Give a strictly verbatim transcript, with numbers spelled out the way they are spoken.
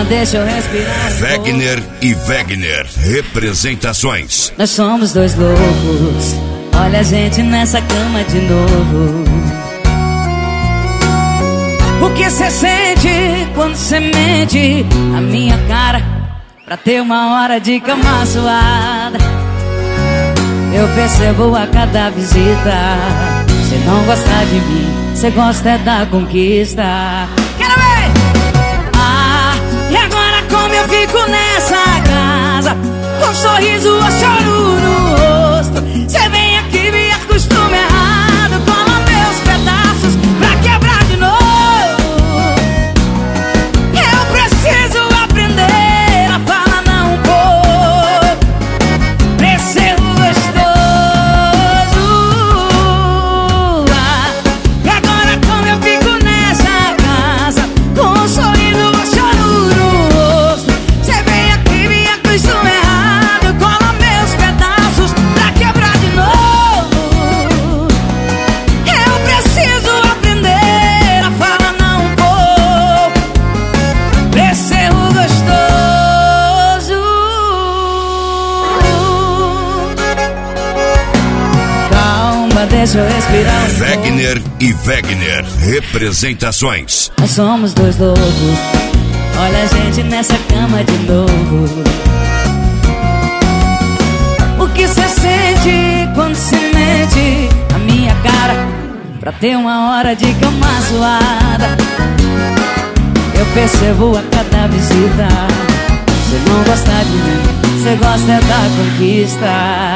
Calma, deixa eu respirar. Wegner e Wegner, representações. Nós somos dois loucos, olha a gente nessa cama de novo. O que cê sente quando cê mente a minha cara pra ter uma hora de cama suada? Eu percebo a cada visita, cê não gosta de mim, cê gosta é da conquista. Quero ver! Ah, e agora como eu fico nessa casa, com um sorriso ou choro no rosto? Cê vem aqui, me acostuma errado, cola meus pedaços pra quebrar de novo. Eu preciso aprender a falar não um pouco pra ser gostoso. Ah, e agora como eu fico nessa casa, com um sorriso ou choro no rosto? Cê vem aqui, me acostuma errado, cola meus pedaços pra quebrar de novo. Eu preciso aprender a falar não um pouco pra ser gostoso. Calma, deixa eu respirar um pouco. Wegner e Wegner, representações. Nós somos dois loucos, olha a gente nessa cama de novo. O que cê sente quando cê mente a minha cara pra ter uma hora de cama suada? Eu percebo a cada visita, cê não gosta de mim, cê gosta é da conquista.